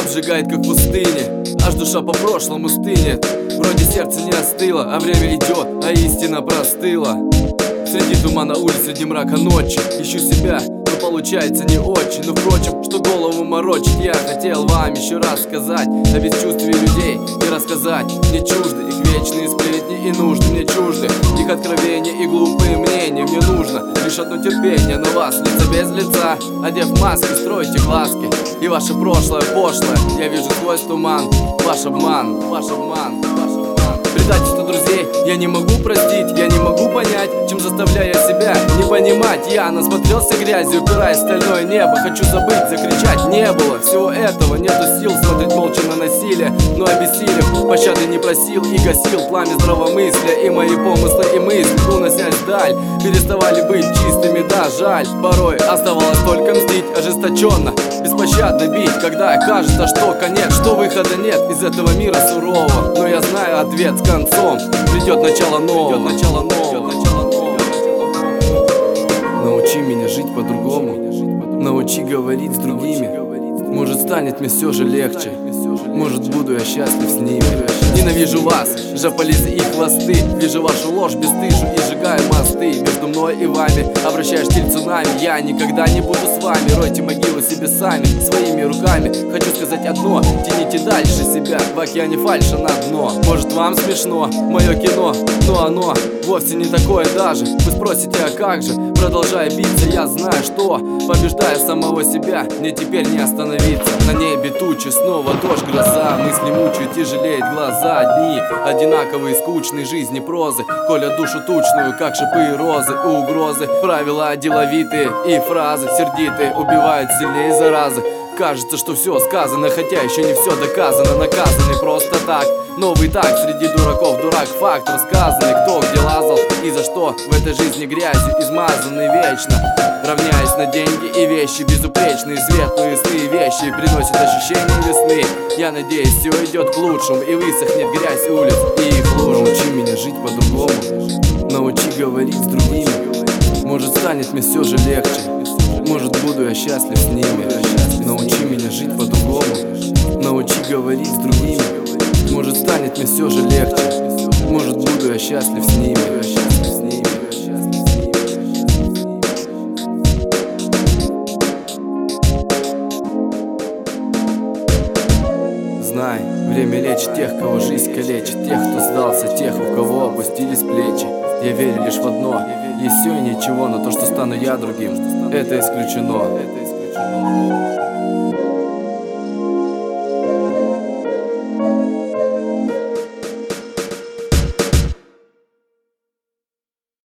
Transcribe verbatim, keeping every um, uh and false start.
сжигает, как в пустыне, аж душа по прошлому стынет. Вроде сердце не остыло, а время идет, а истина простыла. Среди тумана улиц, среди мрака ночи ищу себя, но получается не очень. Но впрочем, что голову морочит, я хотел вам еще раз сказать о бесчувствии людей и рассказать. Мне чужды их вечные сплетни и нужды, мне чужды их откровения и глупые мнения. Мне нужно лишь одно терпение на вас, лица без лица, одев маски, стройте глазки. И ваше прошлое пошлое, я вижу сквозь туман. Ваш обман, ваш обман, ваш обман. Предательство друзей я не могу простить, я не могу понять, чем заставляю себя не понимать. Я насмотрелся грязью, упираясь в стальное небо. Хочу забыть, закричать, не было всего этого. Нету сил смотреть молча на насилие, но обессилев пощады не просил и гасил пламя здравомыслия. И мои помыслы и мысли, уносясь вдаль, переставали быть чистыми, да, жаль. Порой оставалось только мстить, ожесточенно, беспощадно бить, когда кажется, что конец, что выхода нет из этого мира сурового. Но я знаю ответ с концом, придет начало нового, придет начало нового. Научи меня жить по-другому, научи говорить с другими. Может, станет мне все же легче, может, буду я счастлив с ними. Ненавижу вас, жополизы и хвосты, вижу вашу ложь бесстыжу и сжигаю мосты между мной и вами. Обращаешь стиль цунами, я никогда не буду с вами. Ройте могилу себе сами, своими руками. Хочу сказать одно, тяните дальше себя в океане фальши на дно. Может, вам смешно мое кино, но оно вовсе не такое даже. Вы спросите, а как же? Продолжая биться, я знаю, что побеждая самого себя, мне теперь не остановиться. На небе тучи, снова дождь, гроза, мысли мучают, тяжелеет глаза. Дни одинаковые, скучные жизни прозы, коля душу тучную, как шипы и розы. Угрозы, правила деловитые и фразы сердитые убивают сильнее заразы. Кажется, что все сказано, хотя еще не все доказано. Наказанный просто так, новый так, среди дураков дурак, факт рассказанный. Кто где лазал и за что в этой жизни грязью измазанный вечно. Равняясь на деньги и вещи безупречные, светлые сны вещи приносят ощущение весны. Я надеюсь, все идет к лучшему и высохнет грязь улиц и их луж. Научи меня жить по-другому, научи говорить с другими. Может, станет мне все же легче, может, буду я счастлив с ними. Научи меня жить по-другому, научи говорить с другими. Может, станет мне все же легче, может, буду я счастлив с ними. Знай, время лечит тех, кого жизнь калечит, тех, кто сдался, тех, у кого опустились плечи. Я верю лишь в одно, есть все и ничего, но то, что стану я другим, это исключено.